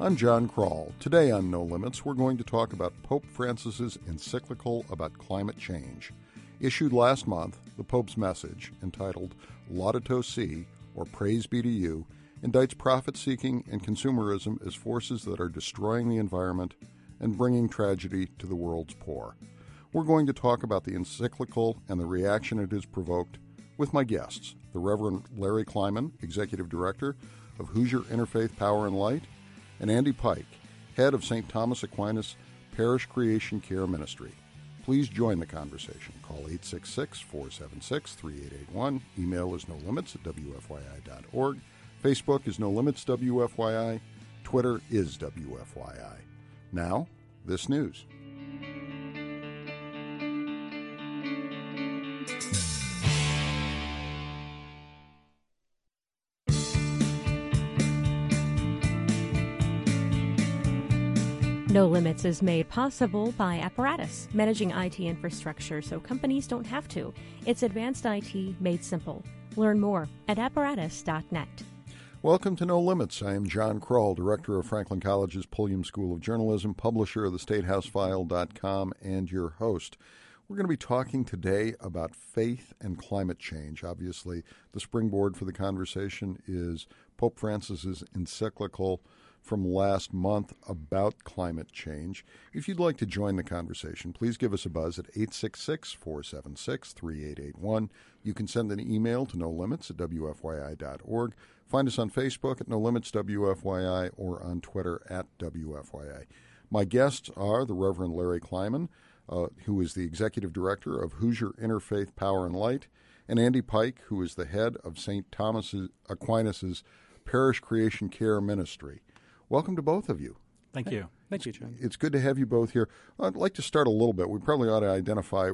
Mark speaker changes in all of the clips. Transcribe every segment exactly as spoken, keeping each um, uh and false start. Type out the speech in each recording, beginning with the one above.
Speaker 1: I'm John Kroll. Today on No Limits, we're going to talk about Pope Francis's encyclical about climate change. Issued last month, the Pope's message, entitled Laudato Si, or Praise Be to You, indicts profit-seeking and consumerism as forces that are destroying the environment and bringing tragedy to the world's poor. We're going to talk about the encyclical and the reaction it has provoked with my guests, the Reverend Larry Kleiman, Executive Director of Hoosier Interfaith Power and Light, and Andy Pike, Head of Saint Thomas Aquinas Parish Creation Care Ministry. Please join the conversation. Call eight six six, four seven six, three eight eight one. Email is no limits at w f y i dot org. Facebook is No Limits W F Y I. Twitter is W F Y I. Now, this news.
Speaker 2: No Limits is made possible by Apparatus, managing I T infrastructure so companies don't have to. It's advanced I T made simple. Learn more at apparatus dot net.
Speaker 1: Welcome to No Limits. I am John Kroll, Director of Franklin College's Pulliam School of Journalism, publisher of the state house file dot com, and your host. We're going to be talking today about faith and climate change. Obviously, the springboard for the conversation is Pope Francis's encyclical from last month about climate change. If you'd like to join the conversation, please give us a buzz at eight six six, four seven six, three eight eight one. You can send an email to no limits at w f y i dot org. Find us on Facebook at No Limits W F Y I or on Twitter at W F Y I. My guests are the Reverend Larry Kleiman, uh, who is the Executive Director of Hoosier Interfaith Power and Light, and Andy Pike, who is the head of Saint Thomas Aquinas Parish Creation Care Ministry. Welcome to both of you.
Speaker 3: Thank you.
Speaker 4: Thank you, John.
Speaker 1: It's good to have you both here. I'd like to start a little bit. We probably ought to identify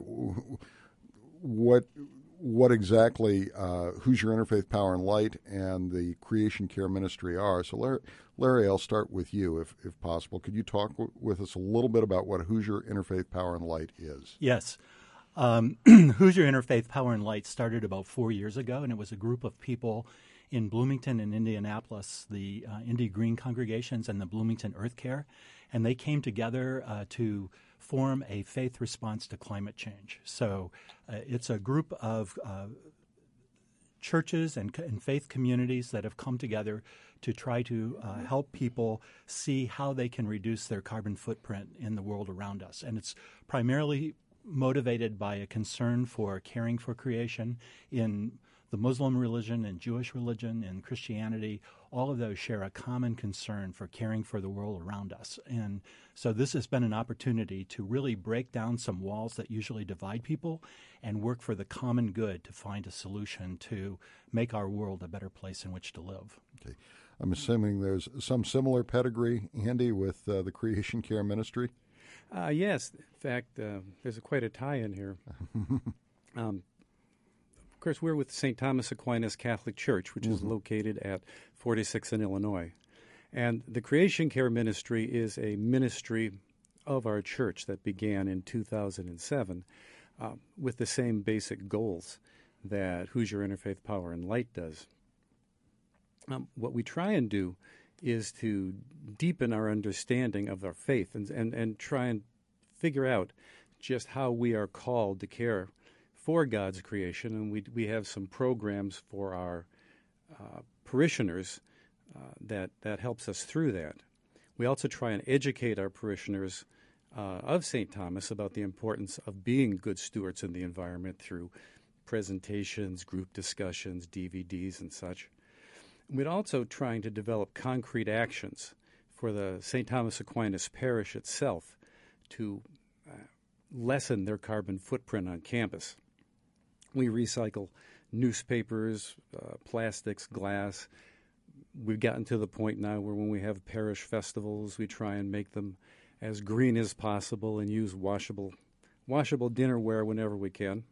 Speaker 1: what what exactly uh, Hoosier Interfaith Power and Light and the Creation Care Ministry are. So, Larry, Larry, I'll start with you, if if possible. Could you talk w- with us a little bit about what Hoosier Interfaith Power and Light is?
Speaker 3: Yes. Um, Hoosier Interfaith Power and Light started about four years ago, and it was a group of people in Bloomington and Indianapolis, the uh, Indy Green congregations and the Bloomington Earth Care, and they came together uh, to form a faith response to climate change. So uh, it's a group of uh, churches and, and faith communities that have come together to try to uh, help people see how they can reduce their carbon footprint in the world around us. And it's primarily motivated by a concern for caring for creation in the Muslim religion and Jewish religion and Christianity. All of those share a common concern for caring for the world around us. And so this has been an opportunity to really break down some walls that usually divide people and work for the common good to find a solution to make our world a better place in which to live.
Speaker 1: Okay. I'm assuming there's some similar pedigree, Andy, with uh, the Creation Care Ministry?
Speaker 4: Uh, yes. In fact, uh, there's a, quite a tie-in here. um, Of course, we're with Saint Thomas Aquinas Catholic Church, which mm-hmm. is located at forty-six in Illinois. And the Creation Care Ministry is a ministry of our church that began in two thousand seven uh, with the same basic goals that Hoosier Interfaith Power and Light does. Um, what we try and do is to deepen our understanding of our faith and, and, and try and figure out just how we are called to care for God's creation, and we we have some programs for our uh, parishioners uh, that that helps us through that. We also try and educate our parishioners uh, of Saint Thomas about the importance of being good stewards in the environment through presentations, group discussions, D V Ds, and such. We're also trying to develop concrete actions for the Saint Thomas Aquinas parish itself to uh, lessen their carbon footprint on campus. We recycle newspapers, uh, plastics, glass. We've gotten to the point now where when we have parish festivals, we try and make them as green as possible and use washable, washable dinnerware whenever we can.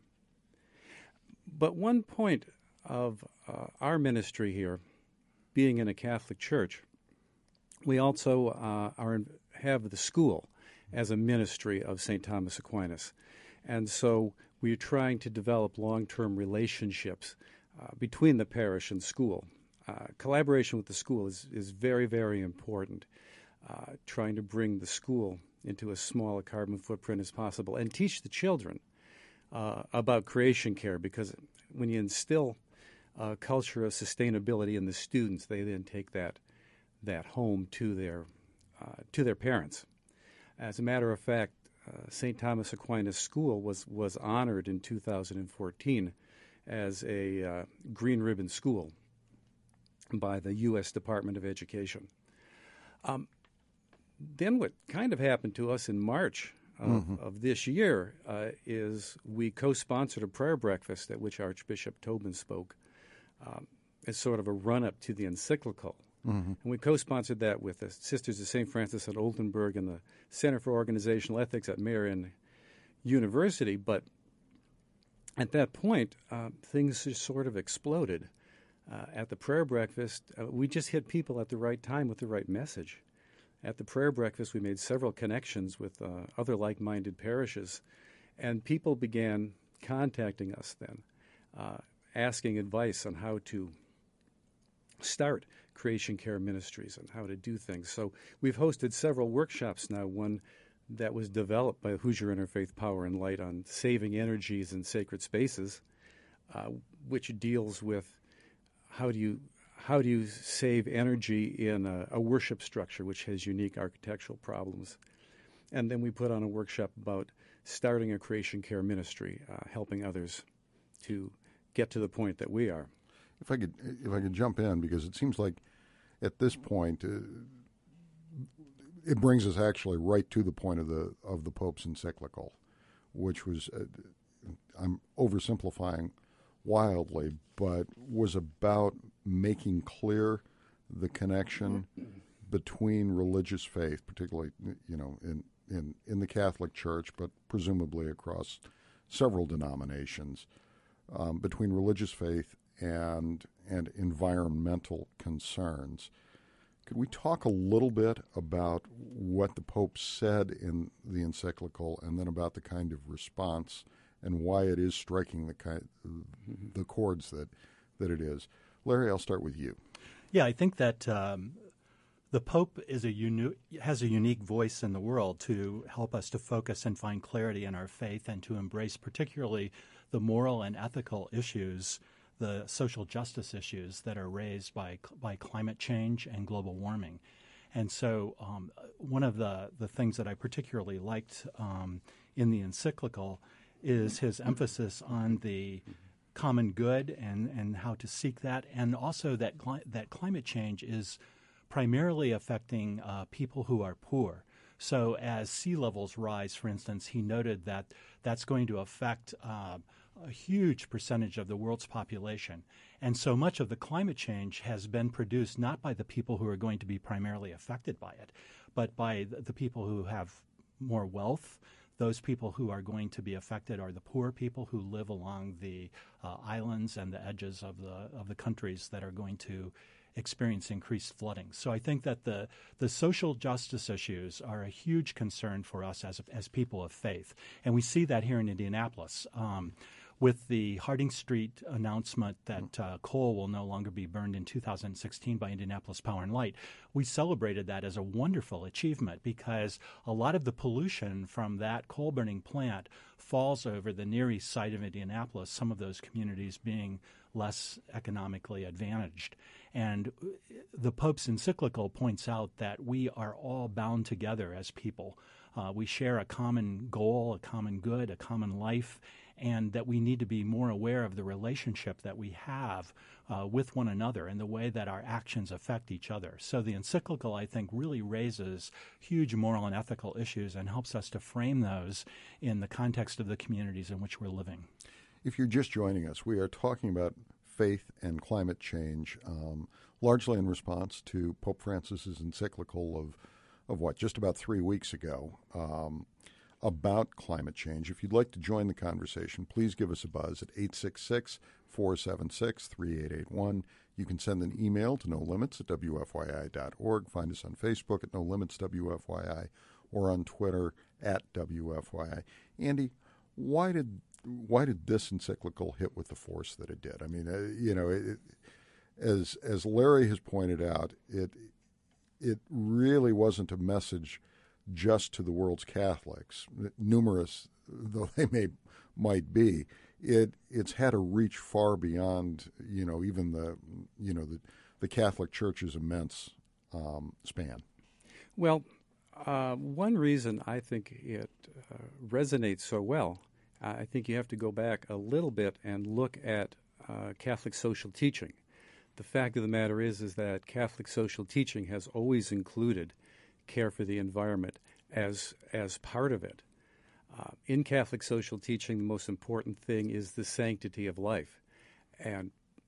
Speaker 4: But one point of uh, our ministry here, being in a Catholic church, we also uh, are in, have the school as a ministry of Saint Thomas Aquinas. And so we're trying to develop long-term relationships uh, between the parish and school. Uh, collaboration with the school is, is very, very important. uh, trying to bring the school into a small a carbon footprint as possible and teach the children uh, about creation care, because when you instill a culture of sustainability in the students, they then take that that home to their uh, to their parents. As a matter of fact, uh, Saint Thomas Aquinas School was was honored in two thousand fourteen as a uh, green ribbon school by the U S Department of Education. Um, then what kind of happened to us in March of, mm-hmm. of this year uh, is we co-sponsored a prayer breakfast at which Archbishop Tobin spoke um, as sort of a run-up to the encyclical. Mm-hmm. And we co-sponsored that with the Sisters of Saint Francis at Oldenburg and the Center for Organizational Ethics at Marian University. But at that point, uh, things just sort of exploded. Uh, at the prayer breakfast, uh, we just hit people at the right time with the right message. At the prayer breakfast, we made several connections with uh, other like-minded parishes, and people began contacting us then, uh, asking advice on how to start creation care ministries and how to do things. So we've hosted several workshops now, one that was developed by Hoosier Interfaith Power and Light on saving energies in sacred spaces, uh, which deals with how do you how do you save energy in a, a worship structure which has unique architectural problems. And then we put on a workshop about starting a creation care ministry, uh, helping others to get to the point that we are.
Speaker 1: If I could, if I could jump in, because it seems like at this point, uh, it brings us actually right to the point of the of the Pope's encyclical, which was, uh, I'm oversimplifying wildly, but was about making clear the connection between religious faith, particularly, you know, in, in, in the Catholic Church, but presumably across several denominations, um, between religious faith and and environmental concerns. Could we talk a little bit about what the Pope said in the encyclical, and then about the kind of response and why it is striking the kind, the chords that, that it is? Larry, I'll start with you.
Speaker 3: Yeah, I think that um, the Pope is a uni- has a unique voice in the world to help us to focus and find clarity in our faith, and to embrace particularly the moral and ethical issues, the social justice issues that are raised by by climate change and global warming. And so um, one of the, the things that I particularly liked um, in the encyclical is his emphasis on the common good and, and how to seek that, and also that cli- that climate change is primarily affecting uh, people who are poor. So as sea levels rise, for instance, he noted that that's going to affect uh, a huge percentage of the world's population. And so much of the climate change has been produced not by the people who are going to be primarily affected by it, but by the, the people who have more wealth. Those people who are going to be affected are the poor people who live along the uh, islands and the edges of the of the countries that are going to experience increased flooding. So I think that the the social justice issues are a huge concern for us as as people of faith, and we see that here in Indianapolis. Um, With the Harding Street announcement that uh, coal will no longer be burned in two thousand sixteen by Indianapolis Power and Light, we celebrated that as a wonderful achievement, because a lot of the pollution from that coal-burning plant falls over the Near East side of Indianapolis, some of those communities being less economically advantaged. And the Pope's encyclical points out that we are all bound together as people. Uh, we share a common goal, a common good, a common life, and that we need to be more aware of the relationship that we have uh, with one another and the way that our actions affect each other. So the encyclical, I think, really raises huge moral and ethical issues and helps us to frame those in the context of the communities in which we're living.
Speaker 1: If you're just joining us, we are talking about faith and climate change, um, largely in response to Pope Francis's encyclical of, of what, just about three weeks ago, um, about climate change. If you'd like to join the conversation, please give us a buzz at eight six six, four seven six, three eight eight one. You can send an email to no limits at w f y i dot org. Find us on Facebook at no limits w f y i, or on Twitter at w f y i. Andy, why did why did this encyclical hit with the force that it did? I mean, uh, you know, it, as as Larry has pointed out, it it really wasn't a message just to the world's Catholics, numerous though they may might be. It it's had to reach far beyond, you know, even the you know the the Catholic Church's immense um, span.
Speaker 4: Well, uh, one reason I think it uh, resonates so well, I think you have to go back a little bit and look at uh, Catholic social teaching. The fact of the matter is, is that Catholic social teaching has always included care for the environment as as part of it. Uh, in Catholic social teaching, the most important thing is the sanctity of life, and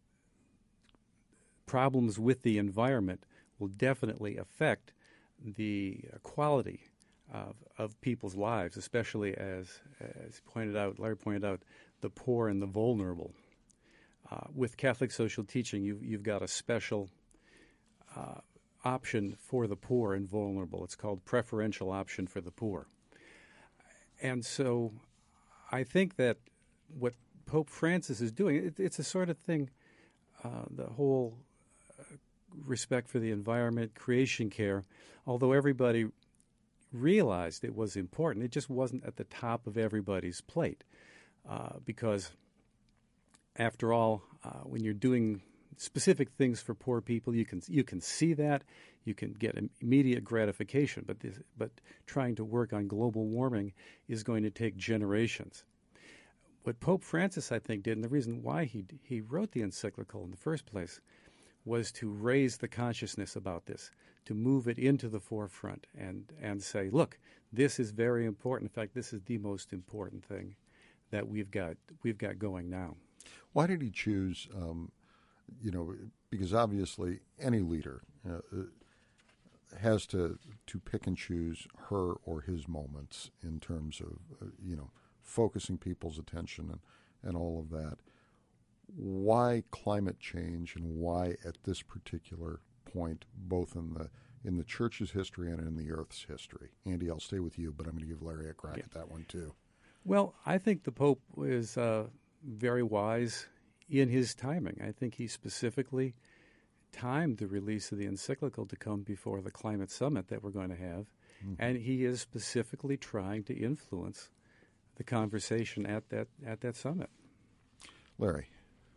Speaker 4: problems with the environment will definitely affect the quality of, of people's lives, especially as, as pointed out, Larry pointed out, the poor and the vulnerable. Uh, with Catholic social teaching, you've, you've got a special uh, option for the poor and vulnerable. It's called preferential option for the poor. And so I think that what Pope Francis is doing, it, it's a sort of thing, uh, the whole uh, respect for the environment, creation care, although everybody realized it was important, it just wasn't at the top of everybody's plate. Uh, because after all, uh, when you're doing specific things for poor people, you can you can see that, you can get immediate gratification, but this, but trying to work on global warming is going to take generations. What Pope Francis, I think, did, and the reason why he he wrote the encyclical in the first place, was to raise the consciousness about this, to move it into the forefront and, and say, look, this is very important. In fact, this is the most important thing that we've got we've got going now.
Speaker 1: Why did he choose, um, you know, because obviously any leader uh, has to to pick and choose her or his moments in terms of, uh, you know, focusing people's attention and, and all of that. Why climate change, and why at this particular point, both in the in the Church's history and in the Earth's history? Andy, I'll stay with you, but I'm going to give Larry a crack yeah. at that one too.
Speaker 4: Well, I think the Pope is uh, very wise in his timing. I think he specifically timed the release of the encyclical to come before the climate summit that we're going to have, mm-hmm. and he is specifically trying to influence the conversation at that at that summit.
Speaker 1: Larry.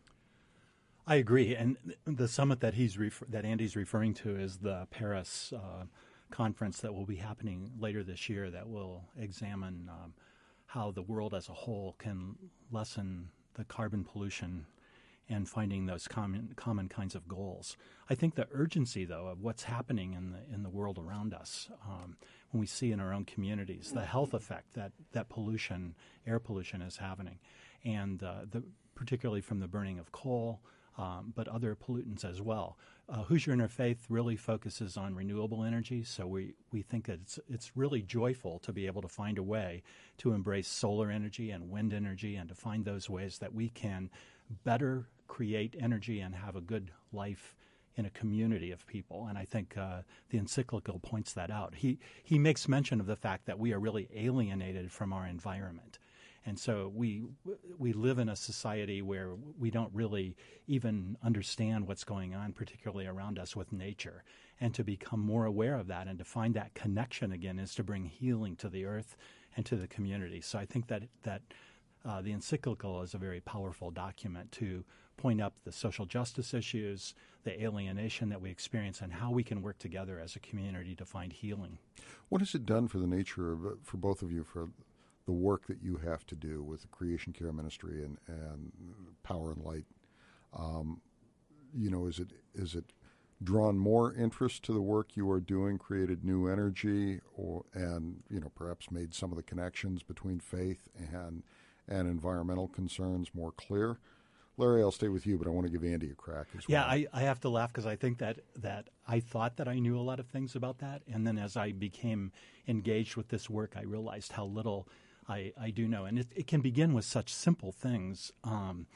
Speaker 3: I agree, and the summit that he's refer- that Andy's referring to is the Paris uh, conference that will be happening later this year. That will examine um, how the world as a whole can lessen the carbon pollution and finding those common common kinds of goals. I think the urgency, though, of what's happening in the in the world around us, um, when we see in our own communities the health effect that that pollution, air pollution, is having, and uh, the particularly from the burning of coal. Um, but other pollutants as well. Uh, Hoosier Interfaith really focuses on renewable energy, so we, we think that it's, it's really joyful to be able to find a way to embrace solar energy and wind energy and to find those ways that we can better create energy and have a good life in a community of people. And I think uh, the encyclical points that out. He, he makes mention of the fact that we are really alienated from our environment. And so we we live in a society where we don't really even understand what's going on, particularly around us with nature. And to become more aware of that and to find that connection again is to bring healing to the earth and to the community. So I think that, that uh, the encyclical is a very powerful document to point up the social justice issues, the alienation that we experience, and how we can work together as a community to find healing.
Speaker 1: What has it done for the nature of, for both of you, for the work that you have to do with the Creation Care Ministry and, and Power and Light? Um, you know, is it is it drawn more interest to the work you are doing, created new energy, or and you know perhaps made some of the connections between faith and and environmental concerns more clear? Larry, I'll stay with you, but I want to give Andy a crack as well.
Speaker 3: Yeah, I, I have to laugh because I think that, that I thought that I knew a lot of things about that, and then as I became engaged with this work, I realized how little I, I do know. And it, it can begin with such simple things. Um,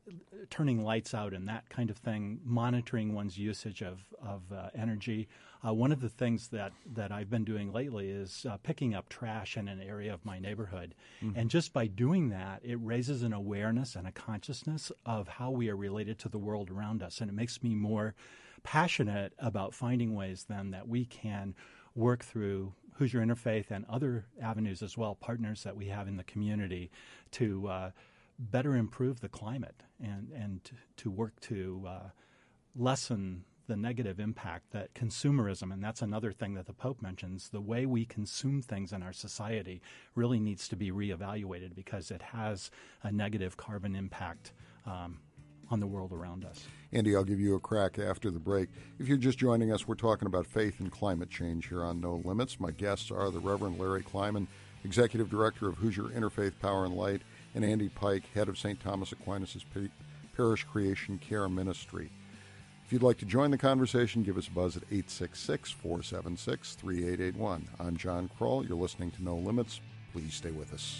Speaker 3: turning lights out and that kind of thing, monitoring one's usage of, of uh, energy. Uh, one of the things that, that I've been doing lately is uh, picking up trash in an area of my neighborhood. Mm-hmm. And just by doing that, it raises an awareness and a consciousness of how we are related to the world around us. And it makes me more passionate about finding ways then that we can work through Hoosier Interfaith and other avenues as well, partners that we have in the community, to uh, better improve the climate and, and to, to work to uh, lessen the negative impact that consumerism, and that's another thing that the Pope mentions, the way we consume things in our society really needs to be reevaluated because it has a negative carbon impact um, on the world around us.
Speaker 1: Andy, I'll give you a crack after the break. If you're just joining us, we're talking about faith and climate change here on No Limits. My guests are the Reverend Larry Kleiman, Executive Director of Hoosier Interfaith Power and Light, and Andy Pike, Head of Saint Thomas Aquinas' Parish Creation Care Ministry. If you'd like to join the conversation, give us a buzz at eight six six, four seven six, three eight eight one. I'm John Kroll. You're listening to No Limits. Please stay with us.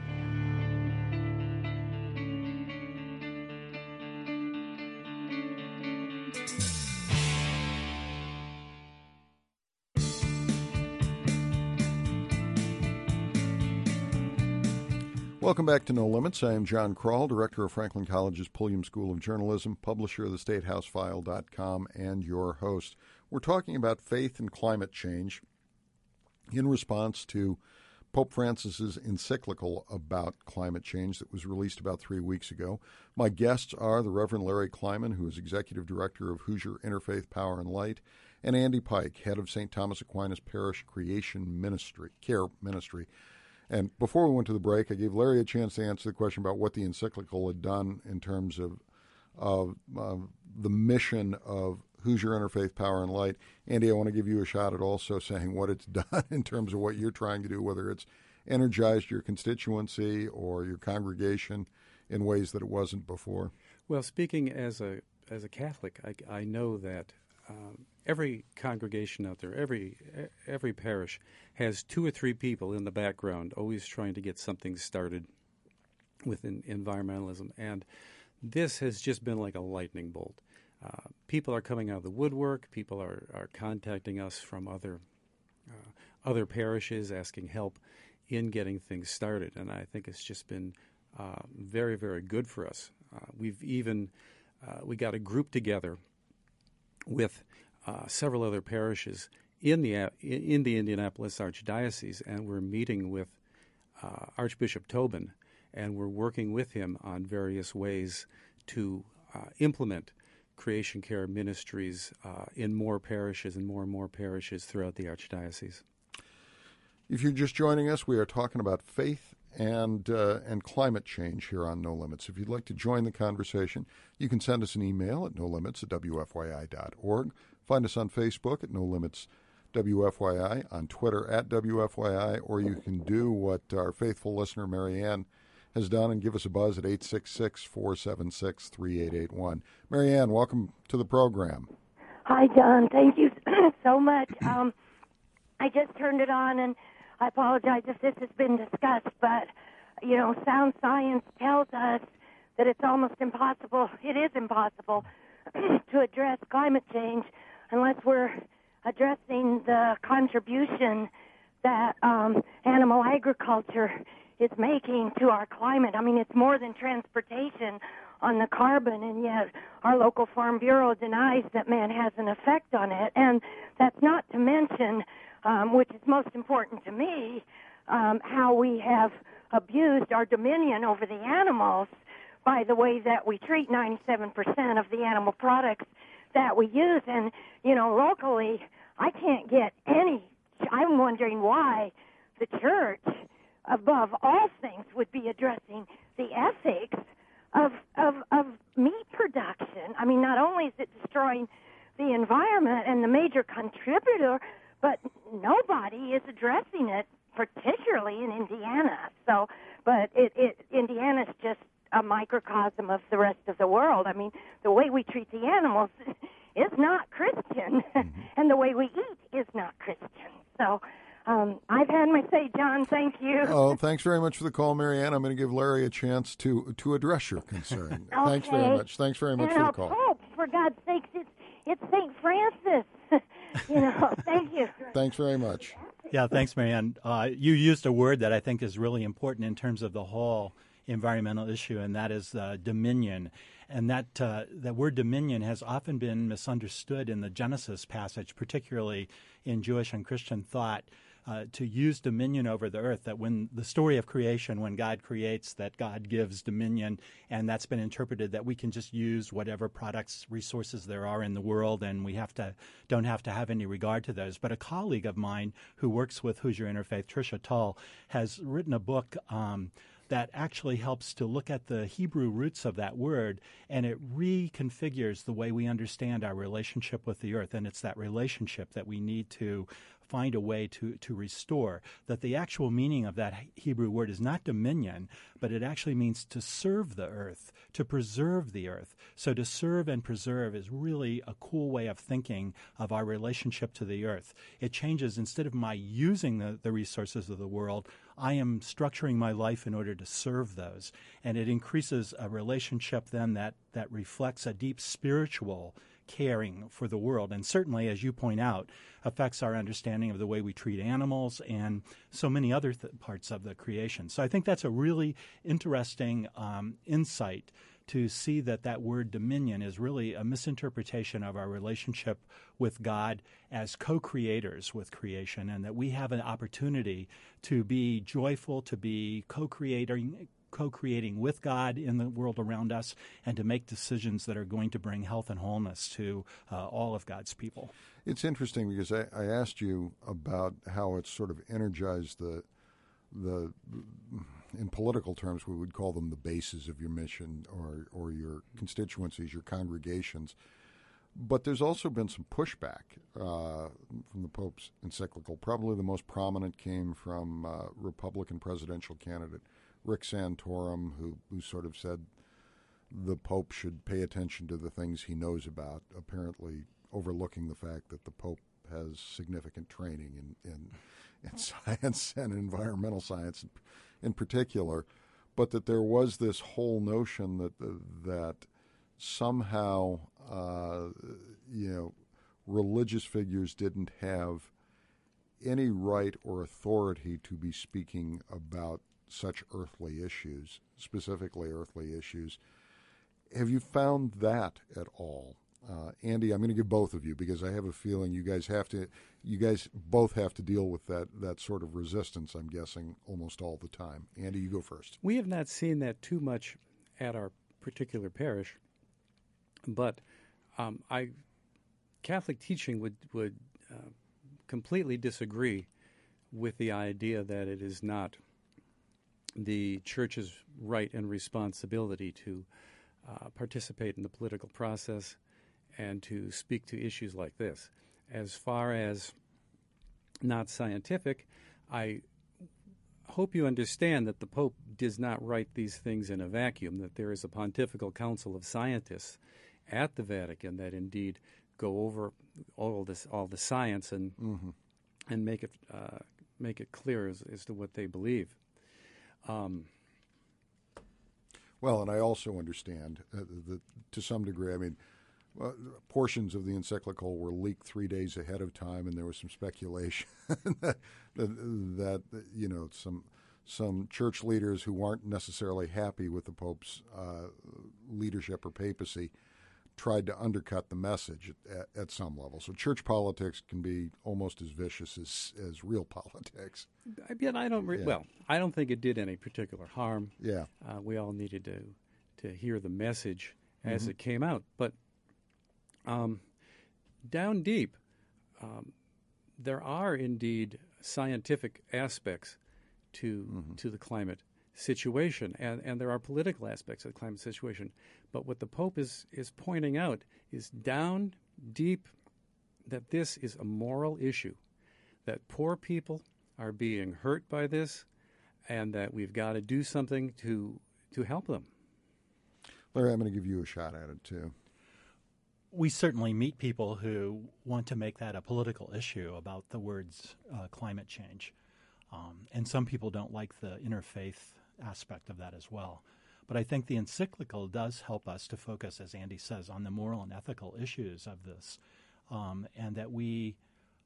Speaker 1: Welcome back to No Limits. I am John Kroll, Director of Franklin College's Pulliam School of Journalism, publisher of the State House File dot com, and your host. We're talking about faith and climate change in response to Pope Francis's encyclical about climate change that was released about three weeks ago. My guests are the Reverend Larry Kleiman, who is Executive Director of Hoosier Interfaith Power and Light, and Andy Pike, Head of Saint Thomas Aquinas Parish Creation Ministry, Care Ministry. And before we went to the break, I gave Larry a chance to answer the question about what the encyclical had done in terms of, of uh, the mission of Hoosier Interfaith Power and Light. Andy, I want to give you a shot at also saying what it's done in terms of what you're trying to do, whether it's energized your constituency or your congregation in ways that it wasn't before.
Speaker 4: Well, speaking as a as a Catholic, I, I know that um, every congregation out there, every every parish has two or three people in the background always trying to get something started with environmentalism. And this has just been like a lightning bolt. Uh, people are coming out of the woodwork. People are, are contacting us from other uh, other parishes asking help in getting things started. And I think it's just been uh, very, very good for us. Uh, we've even, uh, we got a group together with uh, several other parishes in the in the Indianapolis Archdiocese, and we're meeting with uh, Archbishop Tobin, and we're working with him on various ways to uh, implement creation care ministries uh, in more parishes and more and more parishes throughout the Archdiocese.
Speaker 1: If you're just joining us, we are talking about faith and uh, and climate change here on No Limits. If you'd like to join the conversation, you can send us an email at no limits at w f y i dot org. Find us on Facebook at No Limits W F Y I, on Twitter at W F Y I, or you can do what our faithful listener Marianne has done and give us a buzz at eight six six, four seven six, three eight eight one. Marianne, welcome to the program.
Speaker 5: Hi, John. Thank you so much. Um, I just turned it on, and I apologize if this has been discussed, but, you know, sound science tells us that it's almost impossible, it is impossible to address climate change unless we're addressing the contribution that um, animal agriculture is making to our climate. I mean, it's more than transportation on the carbon, and yet our local Farm Bureau denies that man has an effect on it. And that's not to mention, um, which is most important to me, um, how we have abused our dominion over the animals by the way that we treat ninety-seven percent of the animal products that we use. And, you know, locally, I can't get any, I'm wondering why the church, above all things, would be addressing the ethics of, of, of meat production. I mean, not only is it destroying the environment and the major contributor, but nobody is addressing it, particularly in Indiana. So, but it, it Indiana's just a microcosm of the rest of the world. I mean, the way we treat the animals is not Christian, mm-hmm. and the way we eat is not Christian. So Um, I've had my say, John. Thank you.
Speaker 1: Oh, thanks very much for the call, Marianne. I'm going to give Larry a chance to to address your concern.
Speaker 5: Okay.
Speaker 1: Thanks very much. Thanks very much
Speaker 5: and
Speaker 1: for the
Speaker 5: our
Speaker 1: call.
Speaker 5: Pope, for God's sakes, it's it's Saint Francis. you know, thank you.
Speaker 1: Thanks very much.
Speaker 3: Yeah, thanks, Marianne. Uh, you used a word that I think is really important in terms of the whole environmental issue, and that is uh, dominion. And that uh, that word dominion has often been misunderstood in the Genesis passage, particularly in Jewish and Christian thought. Uh, to use dominion over the earth, that when the story of creation, when God creates, that God gives dominion, and that's been interpreted that we can just use whatever products, resources there are in the world, and we have to don't have to have any regard to those. But a colleague of mine who works with Hoosier Interfaith, Tricia Tull, has written a book um, that actually helps to look at the Hebrew roots of that word, and it reconfigures the way we understand our relationship with the earth. And it's that relationship that we need to find a way to, to restore, that the actual meaning of that Hebrew word is not dominion, but it actually means to serve the earth, to preserve the earth. So to serve and preserve is really a cool way of thinking of our relationship to the earth. It changes, instead of my using the, the resources of the world, I am structuring my life in order to serve those. And it increases a relationship then that, that reflects a deep spiritual caring for the world, and certainly, as you point out, affects our understanding of the way we treat animals and so many other th- parts of the creation. So I think that's a really interesting um, insight to see that that word dominion is really a misinterpretation of our relationship with God as co-creators with creation, and that we have an opportunity to be joyful, to be co-creating co-creating with God in the world around us, and to make decisions that are going to bring health and wholeness to uh, all of God's people.
Speaker 1: It's interesting because I, I asked you about how it's sort of energized the the in political terms we would call them the bases of your mission or or your constituencies, your congregations. But there's also been some pushback uh, from the Pope's encyclical. Probably the most prominent came from uh, Republican presidential candidate Rick Santorum, who, who sort of said the Pope should pay attention to the things he knows about, apparently overlooking the fact that the Pope has significant training in, in, in science and environmental science in particular, but that there was this whole notion that that somehow uh, you know religious figures didn't have any right or authority to be speaking about such earthly issues, specifically earthly issues. Have you found that at all? Uh, Andy, I'm going to give both of you because I have a feeling you guys have to, you guys both have to deal with that, that sort of resistance, I'm guessing, almost all the time. Andy, you go first.
Speaker 4: We have not seen that too much at our particular parish, but um, I, Catholic teaching would, would uh, completely disagree with the idea that it is not the Church's right and responsibility to uh, participate in the political process and to speak to issues like this. As far as not scientific, I hope you understand that the Pope does not write these things in a vacuum, that there is a pontifical council of scientists at the Vatican that indeed go over all this, all the science and mm-hmm. and make it uh, make it clear as, as to what they believe. Um,
Speaker 1: well, and I also understand uh, that to some degree, I mean, uh, portions of the encyclical were leaked three days ahead of time, and there was some speculation that, that, that, you know, some some church leaders who weren't necessarily happy with the Pope's uh, leadership or papacy tried to undercut the message at, at some level. So church politics can be almost as vicious as, as real politics.
Speaker 4: Yet I don't. Re-
Speaker 1: yeah.
Speaker 4: Well, I don't think it did any particular harm.
Speaker 1: Yeah,
Speaker 4: uh, we all needed to to hear the message as
Speaker 1: mm-hmm.
Speaker 4: it came out. But um, down deep, um, there are indeed scientific aspects to mm-hmm. to the climate situation, and, and there are political aspects of the climate situation. But what the Pope is, is pointing out is down deep that this is a moral issue, that poor people are being hurt by this, and that we've got to do something to to help them.
Speaker 1: Larry, I'm going to give you a shot at it, too.
Speaker 3: we certainly meet people who want to make that a political issue about the words uh, climate change. Um, and some people don't like the interfaith aspect of that as well. But I think the encyclical does help us to focus, as Andy says, on the moral and ethical issues of this, um, and that we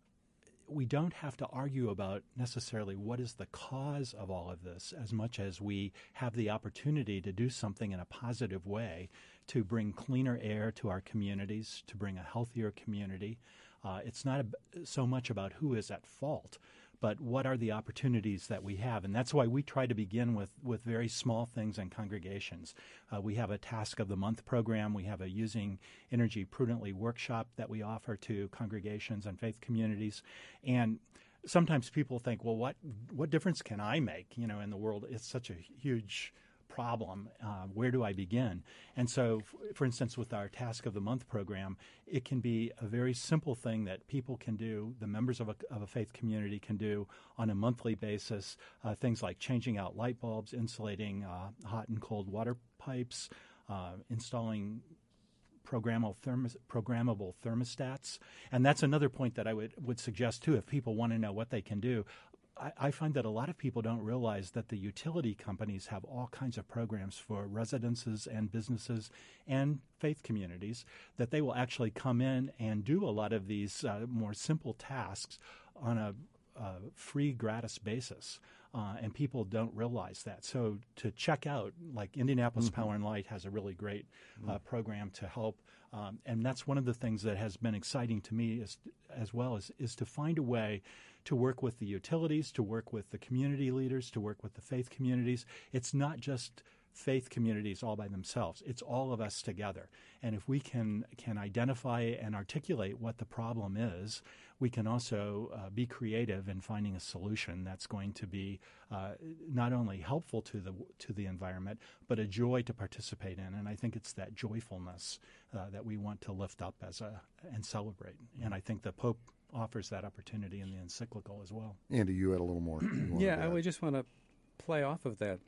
Speaker 3: we don't have to argue about necessarily what is the cause of all of this as much as we have the opportunity to do something in a positive way to bring cleaner air to our communities, to bring a healthier community. Uh, it's not a, so much about who is at fault, but what are the opportunities that we have? And that's why we try to begin with, with very small things in congregations. Uh, we have a Task of the Month program. We have a Using Energy Prudently workshop that we offer to congregations and faith communities. And sometimes people think, well, what what difference can I make, you know, in the world? It's such a huge problem. Uh, where do I begin? And so, f- for instance, with our Task of the Month program, it can be a very simple thing that people can do, the members of a, of a faith community can do on a monthly basis, uh, things like changing out light bulbs, insulating uh, hot and cold water pipes, uh, installing programmable, thermos, programmable thermostats. And that's another point that I would, would suggest, too, if people want to know what they can do. I find that a lot of people don't realize that the utility companies have all kinds of programs for residences and businesses and faith communities that they will actually come in and do a lot of these uh, more simple tasks on a, a free, gratis basis. Uh, and people don't realize that. So to check out, like Indianapolis mm-hmm. Power and Light has a really great uh, mm-hmm. program to help. Um, and that's one of the things that has been exciting to me is, as well as is to find a way to work with the utilities, to work with the community leaders, to work with the faith communities. It's not just faith communities all by themselves. It's all of us together. And if we can can identify and articulate what the problem is, we can also uh, be creative in finding a solution that's going to be uh, not only helpful to the to the environment, but a joy to participate in. And I think it's that joyfulness uh, that we want to lift up as a and celebrate. And I think the Pope offers that opportunity in the encyclical as well.
Speaker 1: Andy, you had a little more.
Speaker 4: Yeah, I would just want to play off of that.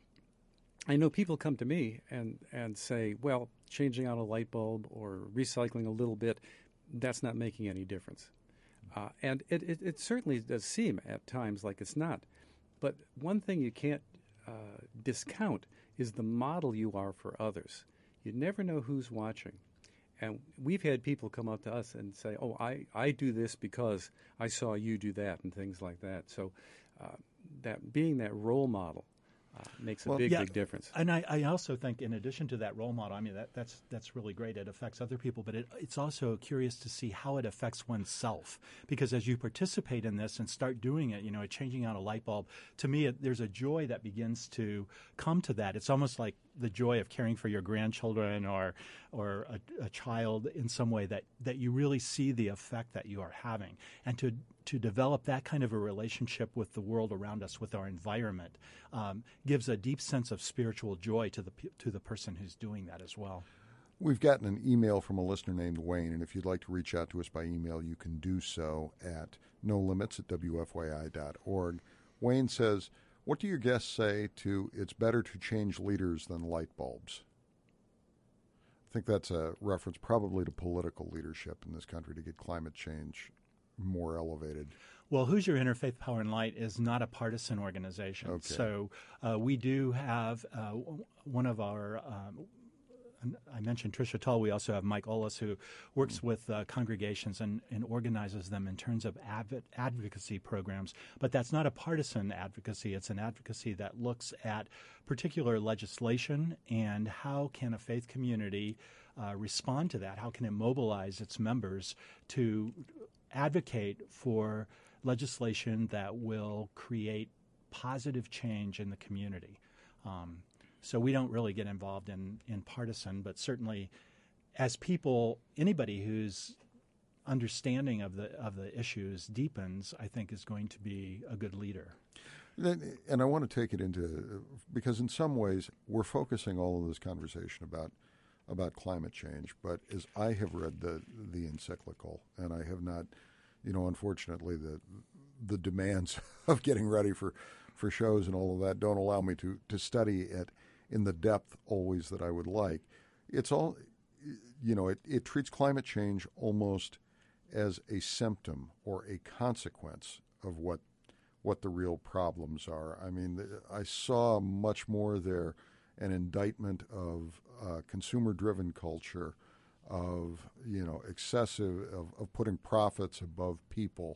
Speaker 4: I know people come to me and, and say, well, changing out a light bulb or recycling a little bit, that's not making any difference. Uh, and it, it, it certainly does seem at times like it's not. But one thing you can't uh, discount is the model you are for others. You never know who's watching. And we've had people come up to us and say, oh, I, I do this because I saw you do that and things like that. So uh, that being that role model uh, makes a well, big,
Speaker 3: yeah,
Speaker 4: big difference.
Speaker 3: And I, I also think in addition to that role model, I mean, that, that's that's really great. It affects other people, but it, it's also curious to see how it affects oneself. Because as you participate in this and start doing it, you know, changing out a light bulb, to me, it, there's a joy that begins to come to that. It's almost like the joy of caring for your grandchildren or or a, a child in some way that, that you really see the effect that you are having. And to to develop that kind of a relationship with the world around us, with our environment, um, gives a deep sense of spiritual joy to the to the person who's doing that as well.
Speaker 1: We've gotten an email from a listener named Wayne, and if you'd like to reach out to us by email, you can do so at no limits at w f y i dot org. Wayne says, what do your guests say to it's better to change leaders than light bulbs? I think that's a reference probably to political leadership in this country to get climate change more elevated.
Speaker 3: Well, Hoosier Interfaith Power and Light is not a partisan organization.
Speaker 1: Okay.
Speaker 3: So uh, we do have uh, one of our um, I mentioned Tricia Tull. We also have Mike Ollis, who works mm. with uh, congregations and, and organizes them in terms of adv- advocacy programs. But that's not a partisan advocacy. It's an advocacy that looks at particular legislation and how can a faith community uh, respond to that? How can it mobilize its members to advocate for legislation that will create positive change in the community? Um, So we don't really get involved in, in partisan, but certainly as people, anybody whose understanding of the of the issues deepens, I think is going to be a good leader.
Speaker 1: And I want to take it into, because in some ways we're focusing all of this conversation about about climate change, but as I have read the the encyclical, and I have not, you know, unfortunately the the demands of getting ready for, for shows and all of that don't allow me to, to study it in the depth always that I would like. It's all you know, it, it treats climate change almost as a symptom or a consequence of what what the real problems are. I mean, I saw much more there an indictment of uh, consumer-driven culture, of, you know, excessive, of, of putting profits above people,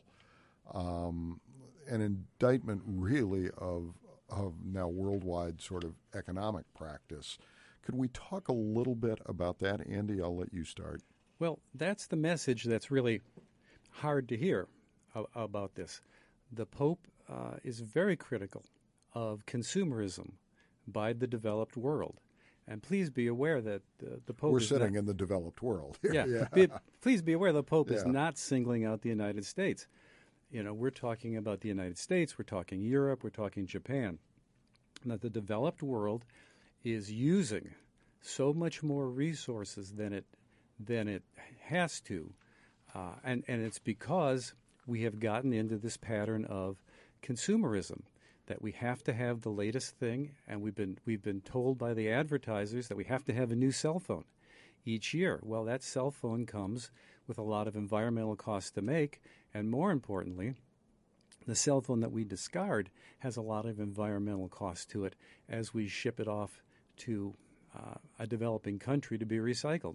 Speaker 1: um, an indictment really of of now worldwide sort of economic practice. Could we talk a little bit about that? Andy, I'll let you start.
Speaker 4: Well, that's the message that's really hard to hear a- about this. The Pope uh, is very critical of consumerism by the developed world. And please be aware that uh, the Pope
Speaker 1: We're
Speaker 4: is
Speaker 1: sitting
Speaker 4: not,
Speaker 1: in the developed world here.
Speaker 4: yeah,
Speaker 1: yeah.
Speaker 4: Be, please be aware the Pope
Speaker 1: Yeah.
Speaker 4: is not singling out the United States. You know, we're talking about the United States, we're talking Europe, we're talking Japan. And that the developed world is using so much more resources than it than it has to, uh, and and it's because we have gotten into this pattern of consumerism, that we have to have the latest thing, and we've been we've been told by the advertisers that we have to have a new cell phone each year. Well, that cell phone comes with a lot of environmental costs to make, and more importantly, the cell phone that we discard has a lot of environmental costs to it as we ship it off to uh, a developing country to be recycled.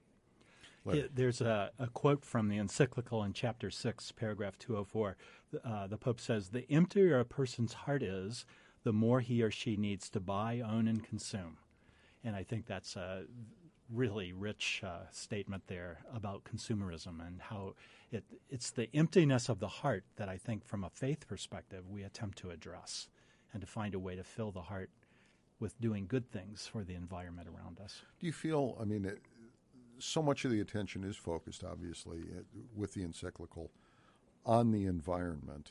Speaker 3: Yeah, there's a, a quote from the encyclical in chapter six, paragraph two oh four. Uh, the Pope says, "The emptier a person's heart is, the more he or she needs to buy, own, and consume." And I think that's a really rich uh, statement there about consumerism and how it, it's the emptiness of the heart that I think from a faith perspective we attempt to address and to find a way to fill the heart with doing good things for the environment around us.
Speaker 1: Do you feel, I mean, it, so much of the attention is focused, obviously, uh, with the encyclical on the environment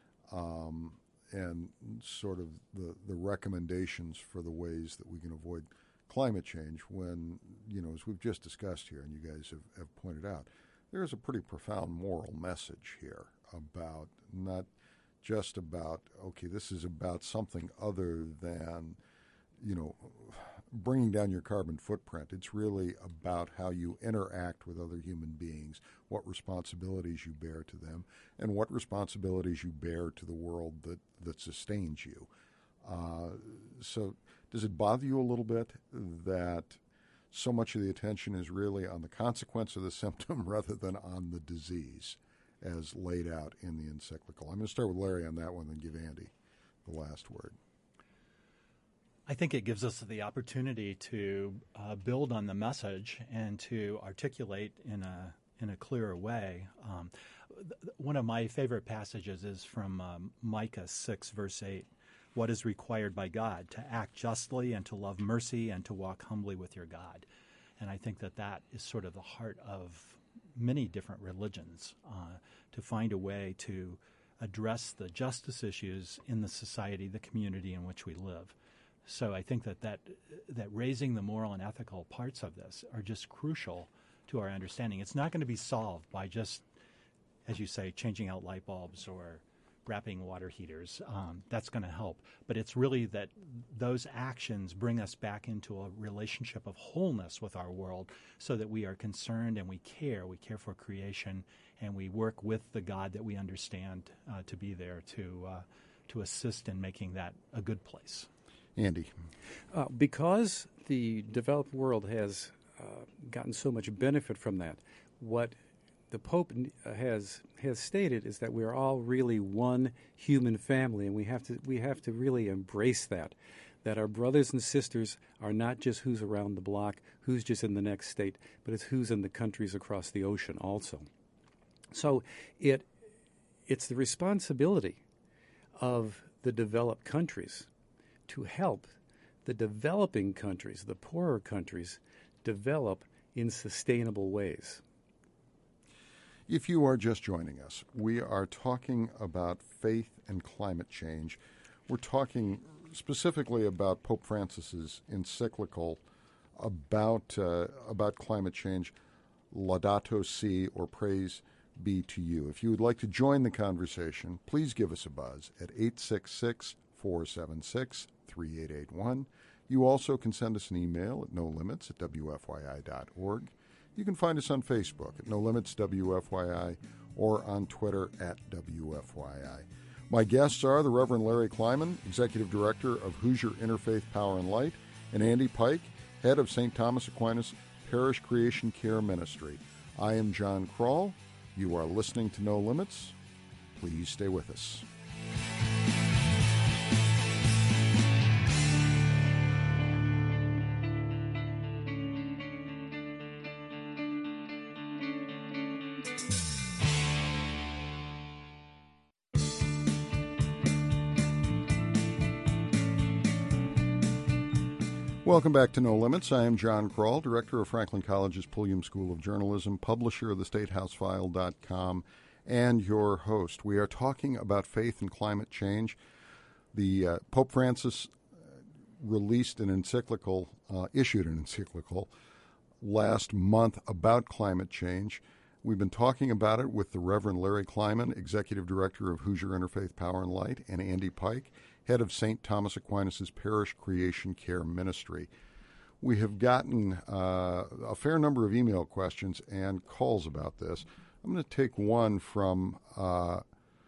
Speaker 1: um, and sort of the, the recommendations for the ways that we can avoid climate change when, you know, as we've just discussed here and you guys have, have pointed out, there is a pretty profound moral message here about not just about, okay, this is about something other than, you know, bringing down your carbon footprint. It's really about how you interact with other human beings, what responsibilities you bear to them, and what responsibilities you bear to the world that, that sustains you. Uh, so does it bother you a little bit that so much of the attention is really on the consequence of the symptom rather than on the disease as laid out in the encyclical? I'm going to start with Larry on that one, then give Andy the last word.
Speaker 3: I think it gives us the opportunity to uh, build on the message and to articulate in a in a clearer way. Um, th- one of my favorite passages is from um, Micah six, verse eight. What is required by God? To act justly and to love mercy and to walk humbly with your God. And I think that that is sort of the heart of many different religions, uh, to find a way to address the justice issues in the society, the community in which we live. So I think that, that that raising the moral and ethical parts of this are just crucial to our understanding. It's not going to be solved by just, as you say, changing out light bulbs or wrapping water heaters. Um, that's going to help. But it's really that those actions bring us back into a relationship of wholeness with our world so that we are concerned and we care. We care for creation and we work with the God that we understand uh, to be there to uh, to assist in making that a good place.
Speaker 1: Andy.
Speaker 4: Uh, because the developed world has uh, gotten so much benefit from that, what the Pope has has stated is that we are all really one human family, and we have to we have to really embrace that. That our brothers and sisters are not just who's around the block, who's just in the next state, but it's who's in the countries across the ocean also. So it it's the responsibility of the developed countries to help the developing countries, the poorer countries, develop in sustainable ways.
Speaker 1: If you are just joining us, we are talking about faith and climate change. We're talking specifically about Pope Francis's encyclical about uh, about climate change, Laudato Si, or Praise Be to You. If you would like to join the conversation, please give us a buzz at eight six six, four seven six, three eight eight one. You also can send us an email at no limits at w f y i dot org. You can find us on Facebook at No Limits W F Y I or on Twitter at W F Y I. My guests are the Reverend Larry Kleiman, Executive Director of Hoosier Interfaith Power and Light, and Andy Pike, Head of Saint Thomas Aquinas Parish Creation Care Ministry. I am John Kroll. You are listening to No Limits. Please stay with us. Welcome back to No Limits. I am John Kroll, Director of Franklin College's Pulliam School of Journalism, publisher of the state house file dot com, and your host. We are talking about faith and climate change. The uh, Pope Francis released an encyclical, uh, issued an encyclical last month about climate change. We've been talking about it with the Reverend Larry Kleiman, Executive Director of Hoosier Interfaith Power and Light, and Andy Pike, Head of Saint Thomas Aquinas' Parish Creation Care Ministry. We have gotten uh, a fair number of email questions and calls about this. I'm going to take one from uh,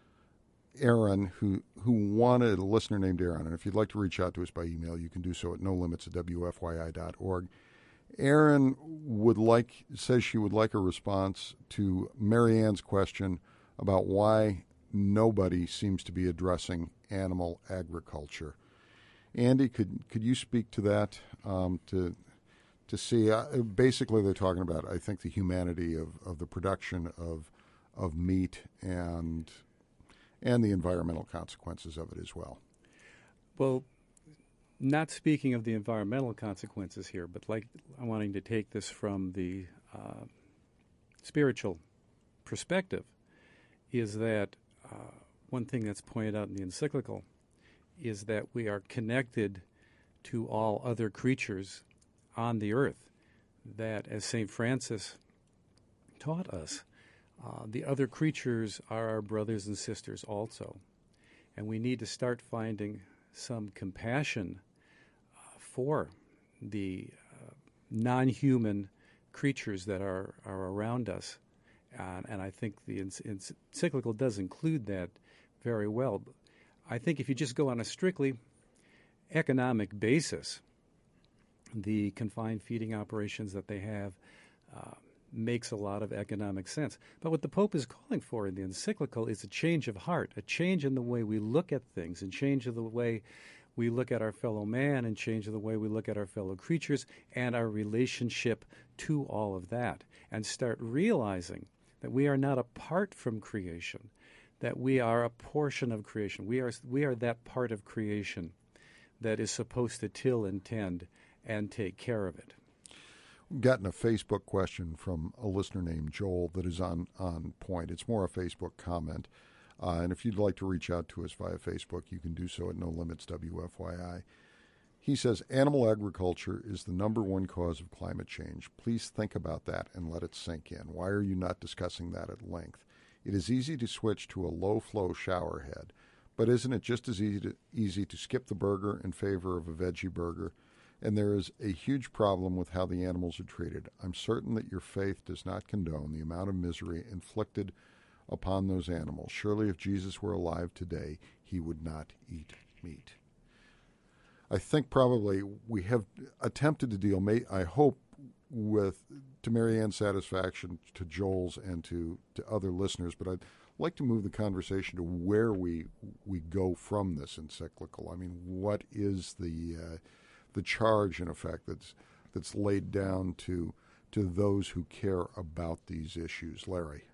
Speaker 1: Aaron, who who wanted a listener named Aaron. And if you'd like to reach out to us by email, you can do so at no limits at w f y i dot org. Aaron would like says she would like a response to Marianne's question about why nobody seems to be addressing animal agriculture. Andy, could could you speak to that? Um, to to see, uh, basically, they're talking about, I think, the humanity of, of the production of of meat and and the environmental consequences of it as well.
Speaker 4: Well, not speaking of the environmental consequences here, but like I'm wanting to take this from the uh, spiritual perspective, is that uh, one thing that's pointed out in the encyclical is that we are connected to all other creatures on the earth, that, as Saint Francis taught us, uh, the other creatures are our brothers and sisters also. And we need to start finding some compassion uh, for the uh, non-human creatures that are, are around us. Uh, and I think the encyclical does include that very well. I think if you just go on a strictly economic basis, the confined feeding operations that they have uh, makes a lot of economic sense. But what the Pope is calling for in the encyclical is a change of heart, a change in the way we look at things, and change of the way we look at our fellow man, and change of the way we look at our fellow creatures and our relationship to all of that, and start realizing that we are not apart from creation, that we are a portion of creation. We are we are that part of creation that is supposed to till and tend and take care of it.
Speaker 1: We've gotten a Facebook question from a listener named Joel that is on, on point. It's more a Facebook comment. Uh, and if you'd like to reach out to us via Facebook, you can do so at No Limits W F Y I. He says, animal agriculture is the number one cause of climate change. Please think about that and let it sink in. Why are you not discussing that at length? It is easy to switch to a low-flow shower head, but isn't it just as easy to, easy to skip the burger in favor of a veggie burger? And there is a huge problem with how the animals are treated. I'm certain that your faith does not condone the amount of misery inflicted upon those animals. Surely if Jesus were alive today, he would not eat meat. I think probably we have attempted to deal, I hope, with, to Marianne's satisfaction, to Joel's and to, to other listeners, but I'd like to move the conversation to where we we go from this encyclical. I mean, what is the uh, the charge, in effect, that's that's laid down to to those who care about these issues? Larry?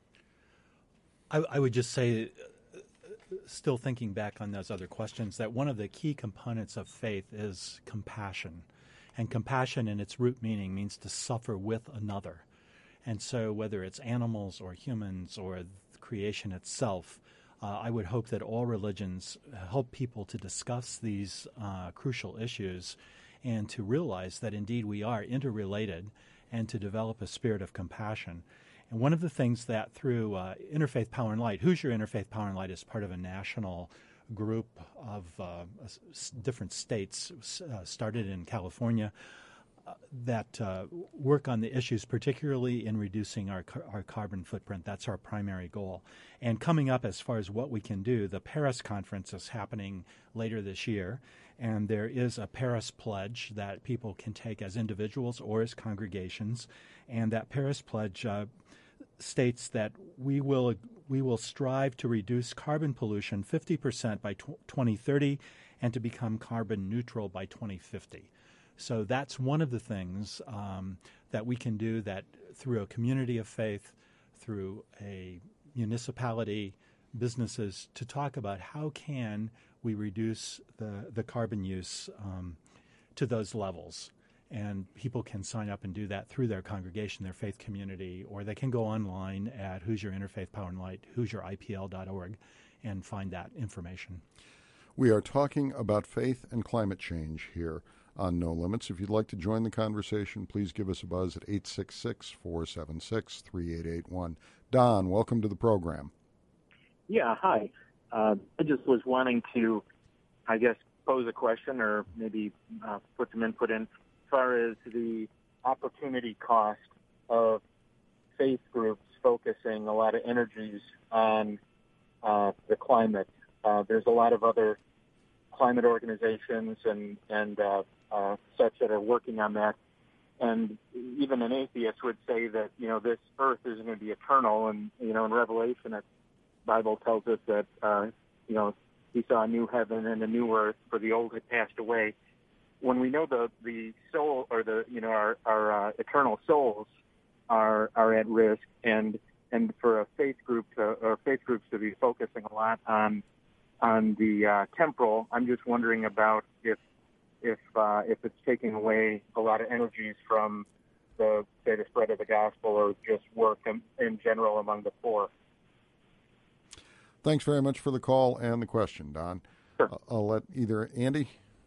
Speaker 3: I, I would just say, still thinking back on those other questions, that one of the key components of faith is compassion. And compassion in its root meaning means to suffer with another. And so whether it's animals or humans or creation itself, uh, I would hope that all religions help people to discuss these uh, crucial issues and to realize that indeed we are interrelated, and to develop a spirit of compassion. And one of the things that through uh, Interfaith Power and Light, Hoosier Interfaith Power and Light is part of a national group of uh, s- different states, uh, started in California, uh, that uh, work on the issues, particularly in reducing our car- our carbon footprint. That's our primary goal. And coming up as far as what we can do, the Paris Conference is happening later this year, and there is a Paris Pledge that people can take as individuals or as congregations, and that Paris Pledge uh, states that we will we will strive to reduce carbon pollution fifty percent by tw- twenty thirty and to become carbon neutral by twenty fifty. So that's one of the things um, that we can do, that through a community of faith, through a municipality, businesses, to talk about how can we reduce the, the carbon use um, to those levels. And people can sign up and do that through their congregation, their faith community, or they can go online at Hoosier Interfaith Power and Light, hoosier I P L dot org, and find that information.
Speaker 1: We are talking about faith and climate change here on No Limits. If you'd like to join the conversation, please give us a buzz at eight six six, four seven six, three eight eight one. Don, welcome to the program.
Speaker 6: Yeah, hi. Uh, I just was wanting to, I guess, pose a question or maybe uh, put some input in as far as the opportunity cost of faith groups focusing a lot of energies on uh, the climate. Uh, there's a lot of other climate organizations and, and uh, uh, such that are working on that. And even an atheist would say that, you know, this earth isn't going to be eternal. And, you know, in Revelation, the Bible tells us that, uh, you know, he saw a new heaven and a new earth, for the old had passed away. When we know the, the soul, or the, you know, our, our uh, eternal souls are, are at risk, and, and for a faith group to, or faith groups to be focusing a lot on, on the uh, temporal, I'm just wondering about if, if, uh, if it's taking away a lot of energies from the, say, the spread of the gospel, or just work in, in general among the poor.
Speaker 1: Thanks very much for the call and the question, Don.
Speaker 6: Sure.
Speaker 1: I'll let either Andy.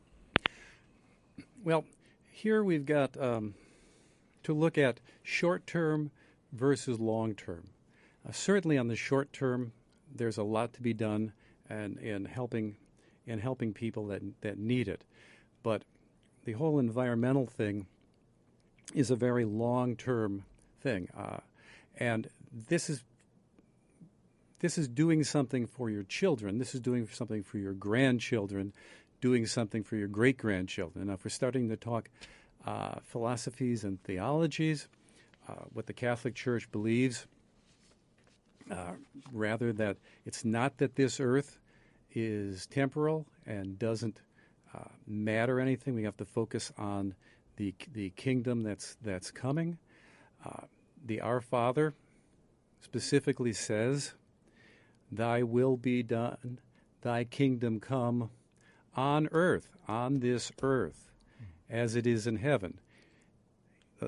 Speaker 4: Well, here we've got um, to look at short-term versus long-term. Uh, certainly on the short term, there's a lot to be done and in helping in helping people that that need it. But the whole environmental thing is a very long-term thing, uh, and this is this is doing something for your children. This is doing something for your grandchildren, doing something for your great-grandchildren. Now, if we're starting to talk uh, philosophies and theologies, uh, what the Catholic Church believes, uh, rather that it's not that this earth is temporal and doesn't uh, matter anything. We have to focus on the the kingdom that's that's coming. Uh, the Our Father specifically says, "Thy will be done, thy kingdom come on earth, on this earth, as it is in heaven." Uh,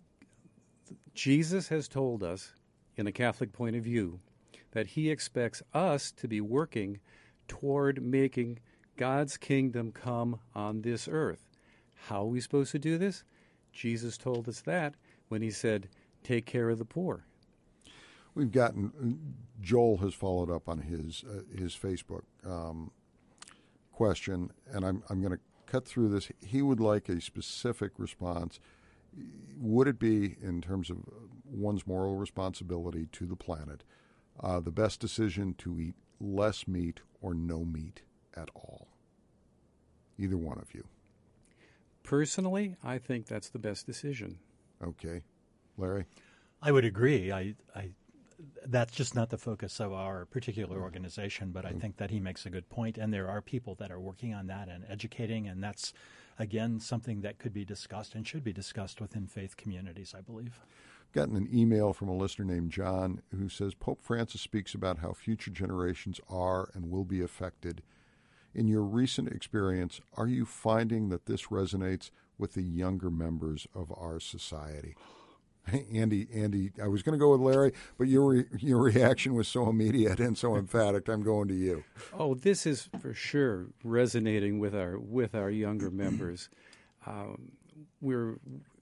Speaker 4: Jesus has told us, in a Catholic point of view, that he expects us to be working toward making God's kingdom come on this earth. How are we supposed to do this? Jesus told us that when he said, "Take care of the poor."
Speaker 1: We've gotten, Joel has followed up on his uh, his Facebook um, question, and I'm I'm going to cut through this. He would like a specific response. Would it be, in terms of one's moral responsibility to the planet, uh, the best decision to eat less meat or no meat at all? Either one of you.
Speaker 4: Personally, I think that's the best decision.
Speaker 1: Okay. Larry?
Speaker 3: I would agree. I, I, that's just not the focus of our particular organization, but I think that he makes a good point, and there are people that are working on that and educating, and that's, again, something that could be discussed and should be discussed within faith communities, I believe.
Speaker 1: Gotten an email from a listener named John who says, Pope Francis speaks about how future generations are and will be affected. In your recent experience, are you finding that this resonates with the younger members of our society? Andy, Andy, I was going to go with Larry, but your re- your reaction was so immediate and so emphatic. I'm going to you.
Speaker 4: Oh, this is for sure resonating with our with our younger members. Um, we're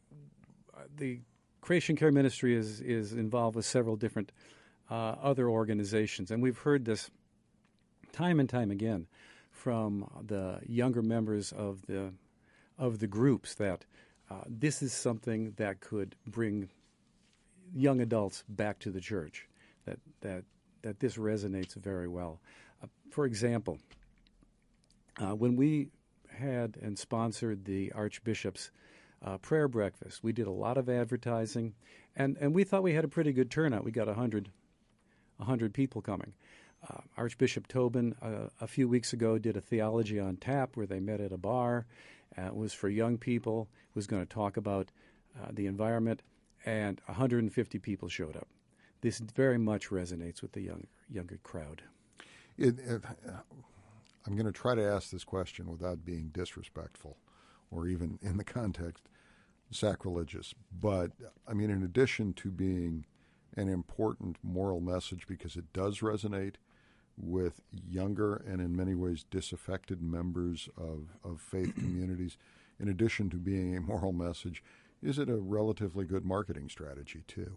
Speaker 4: the Creation Care Ministry is is involved with several different uh, other organizations, and we've heard this time and time again from the younger members of the of the groups that uh, this is something that could bring young adults back to the church, that that that this resonates very well. Uh, for example, uh, when we had and sponsored the Archbishop's uh, prayer breakfast, we did a lot of advertising, and, and we thought we had a pretty good turnout. We got one hundred, one hundred people coming. Uh, Archbishop Tobin, uh, a few weeks ago, did a Theology on Tap where they met at a bar. Uh, it was for young people. It was going to talk about uh, the environment, and one hundred fifty people showed up. This very much resonates with the younger, younger crowd.
Speaker 1: It, it, I'm going to try to ask this question without being disrespectful or even in the context sacrilegious. But, I mean, in addition to being an important moral message because it does resonate with younger and in many ways disaffected members of, of faith communities, in addition to being a moral message, is it a relatively good marketing strategy, too?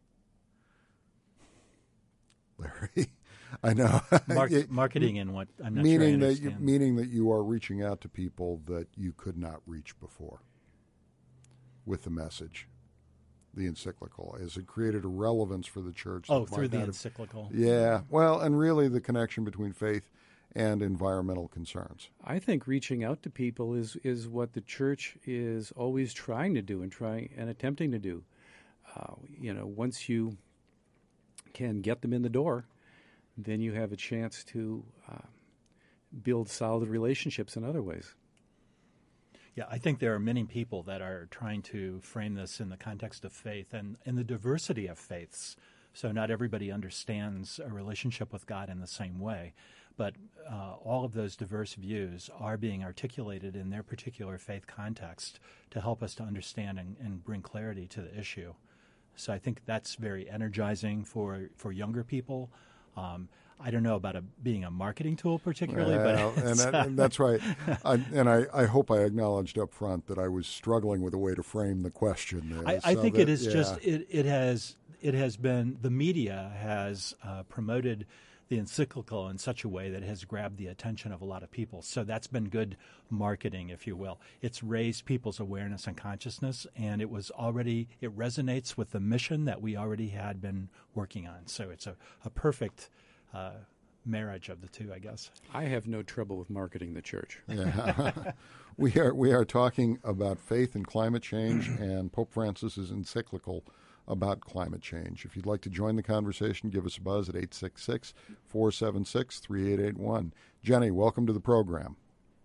Speaker 1: Larry, I know.
Speaker 3: Mar- marketing in what? I'm not
Speaker 1: meaning
Speaker 3: sure I
Speaker 1: that you, meaning that you are reaching out to people that you could not reach before with the message, the encyclical. Has it created a relevance for the church?
Speaker 3: Oh, through the encyclical.
Speaker 1: Have, yeah. Well, and really the connection between faith and environmental concerns.
Speaker 4: I think reaching out to people is is what the church is always trying to do and trying and attempting to do. Uh, you know, once you can get them in the door, then you have a chance to uh, build solid relationships in other ways.
Speaker 3: Yeah, I think there are many people that are trying to frame this in the context of faith and, and the diversity of faiths. So not everybody understands a relationship with God in the same way, but uh, all of those diverse views are being articulated in their particular faith context to help us to understand and, and bring clarity to the issue. So I think that's very energizing for, for younger people. Um, I don't know about a, being a marketing tool particularly,
Speaker 1: well,
Speaker 3: but
Speaker 1: and, that, and that's right. I, and I, I hope I acknowledged up front that I was struggling with a way to frame the question. There,
Speaker 3: I, I
Speaker 1: so
Speaker 3: think
Speaker 1: that,
Speaker 3: it is
Speaker 1: yeah.
Speaker 3: just it, it has it has been the media has uh, promoted the encyclical in such a way that it has grabbed the attention of a lot of people. So that's been good marketing, if you will. It's raised people's awareness and consciousness, and it was already it resonates with the mission that we already had been working on. So it's a, a perfect uh, marriage of the two, I guess.
Speaker 4: I have no trouble with marketing the church.
Speaker 1: Yeah. we are we are talking about faith and climate change and Pope Francis's encyclical about climate change. If you'd like to join the conversation, give us a buzz at eight six six, four seven six, three eight eight one. Jenny, welcome to the program.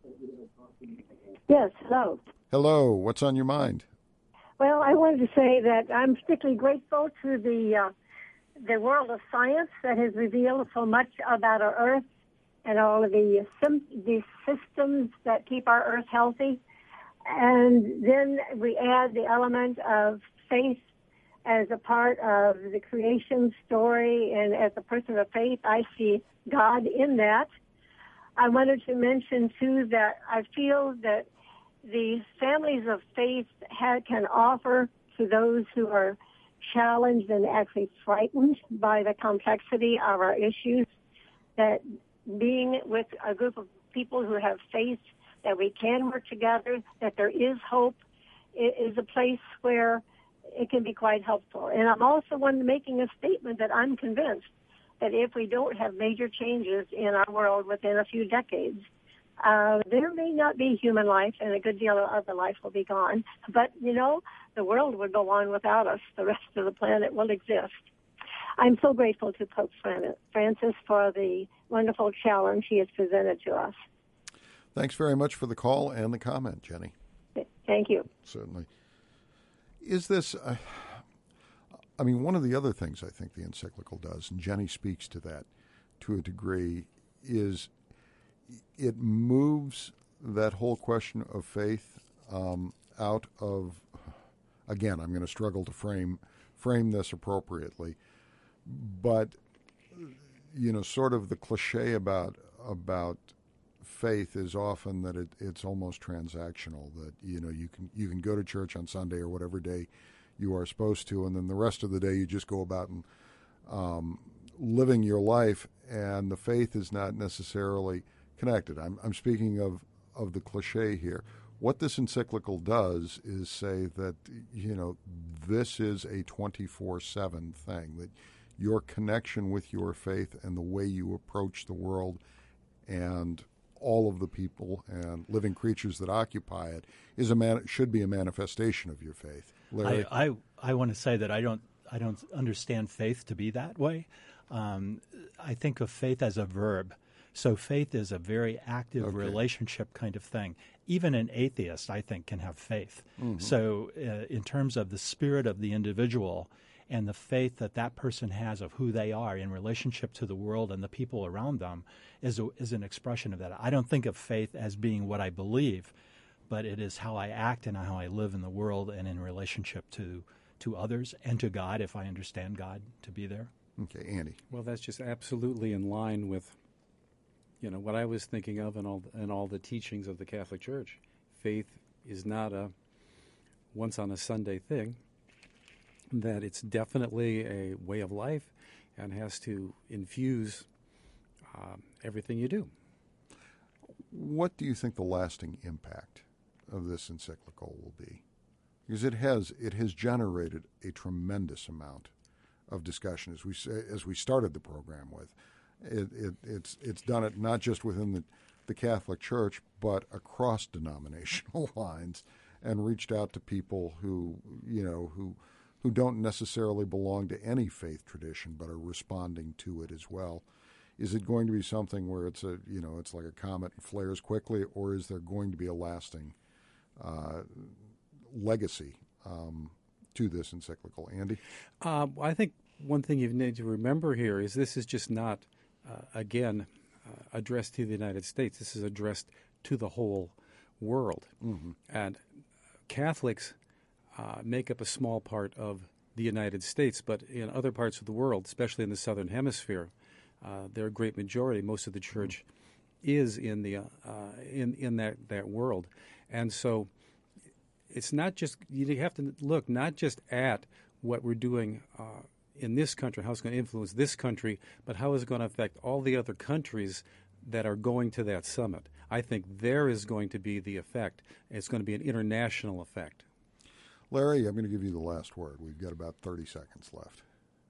Speaker 7: Yes, hello.
Speaker 1: Hello. What's on your mind?
Speaker 7: Well, I wanted to say that I'm particularly grateful to the uh, the world of science that has revealed so much about our Earth and all of the, sim- the systems that keep our Earth healthy. And then we add the element of faith as a part of the creation story, and as a person of faith, I see God in that. I wanted to mention, too, that I feel that the families of faith ha- can offer to those who are challenged and actually frightened by the complexity of our issues, that being with a group of people who have faith, that we can work together, that there is hope, it is a place where it can be quite helpful. And I'm also one making a statement that I'm convinced that if we don't have major changes in our world within a few decades, uh, there may not be human life, and a good deal of other life will be gone. But, you know, the world would go on without us. The rest of the planet will exist. I'm so grateful to Pope Francis for the wonderful challenge he has presented to us.
Speaker 1: Thanks very much for the call and the comment, Jenny.
Speaker 7: Thank you.
Speaker 1: Certainly. Is this, uh, I mean, one of the other things I think the encyclical does, and Jenny speaks to that to a degree, is it moves that whole question of faith um, out of, again, I'm going to struggle to frame frame this appropriately, but, you know, sort of the cliche about about faith is often that it, it's almost transactional, that, you know, you can you can go to church on Sunday or whatever day you are supposed to, and then the rest of the day you just go about and um, living your life, and the faith is not necessarily connected. I'm, I'm speaking of, of the cliche here. What this encyclical does is say that, you know, this is a twenty-four seven thing, that your connection with your faith and the way you approach the world and all of the people and living creatures that occupy it is a man, should be a manifestation of your faith. Larry?
Speaker 3: I, I, I want to say that I don't I don't understand faith to be that way. Um, I think of faith as a verb. So faith is a very active okay. relationship kind of thing. Even an atheist, I think, can have faith. Mm-hmm. So uh, in terms of the spirit of the individual and the faith that that person has of who they are in relationship to the world and the people around them is, a, is an expression of that. I don't think of faith as being what I believe, but it is how I act and how I live in the world and in relationship to, to others and to God, if I understand God to be there.
Speaker 1: Okay, Andy.
Speaker 4: Well, that's just absolutely in line with, you know, what I was thinking of and all and all the teachings of the Catholic Church. Faith is not a once on a Sunday thing, that it's definitely a way of life and has to infuse um, everything you do.
Speaker 1: What do you think the lasting impact of this encyclical will be? Because it has it has generated a tremendous amount of discussion, as we as we started the program with. It, it, it's it's done it not just within the, the Catholic Church, but across denominational lines, and reached out to people who you know who who don't necessarily belong to any faith tradition, but are responding to it as well. Is it going to be something where it's a you know it's like a comet and flares quickly, or is there going to be a lasting uh, legacy um, to this encyclical? Andy?
Speaker 4: Uh, I think one thing you need to remember here is this is just not, uh, again, uh, addressed to the United States. This is addressed to the whole world. Mm-hmm. And Catholics uh, make up a small part of the United States, but in other parts of the world, especially in the Southern Hemisphere, uh, they're a great majority. Most of the church mm-hmm. is in the uh, in in that, that world. And so it's not just, you have to look not just at what we're doing uh, in this country, how it's going to influence this country, but how is it going to affect all the other countries that are going to that summit. I think there is going to be the effect. It's going to be an international effect.
Speaker 1: Larry, I'm going to give you the last word. We've got about thirty seconds left.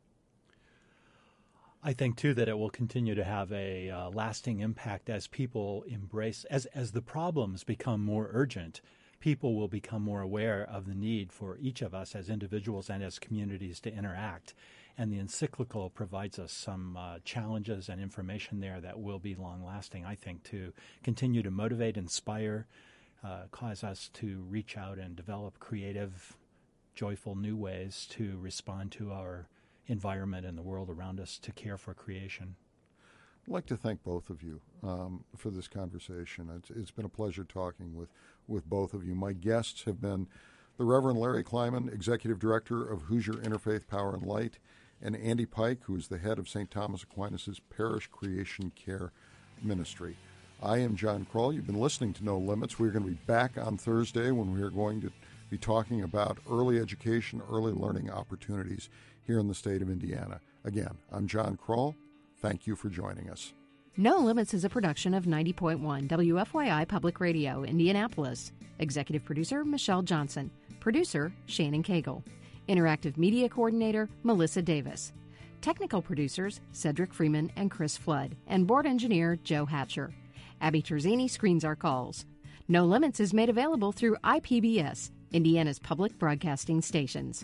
Speaker 3: I think, too, that it will continue to have a uh, lasting impact as people embrace, as, as the problems become more urgent. People will become more aware of the need for each of us as individuals and as communities to interact. And the encyclical provides us some uh, challenges and information there that will be long-lasting, I think, to continue to motivate, inspire, uh, cause us to reach out and develop creative, joyful new ways to respond to our environment and the world around us, to care for creation.
Speaker 1: I'd like to thank both of you um, for this conversation. It's, it's been a pleasure talking with, with both of you. My guests have been the Reverend Larry Kleiman, Executive Director of Hoosier Interfaith Power and Light, and Andy Pike, who is the head of Saint Thomas Aquinas' Parish Creation Care Ministry. I am John Kroll. You've been listening to No Limits. We're going to be back on Thursday when we are going to be talking about early education, early learning opportunities here in the state of Indiana. Again, I'm John Kroll. Thank you for joining us.
Speaker 8: No Limits is a production of ninety point one W F Y I Public Radio, Indianapolis. Executive producer, Michelle Johnson. Producer, Shannon Cagle. Interactive Media Coordinator, Melissa Davis. Technical producers, Cedric Freeman and Chris Flood. And Board Engineer, Joe Hatcher. Abby Terzini screens our calls. No Limits is made available through I P B S, Indiana's public broadcasting stations.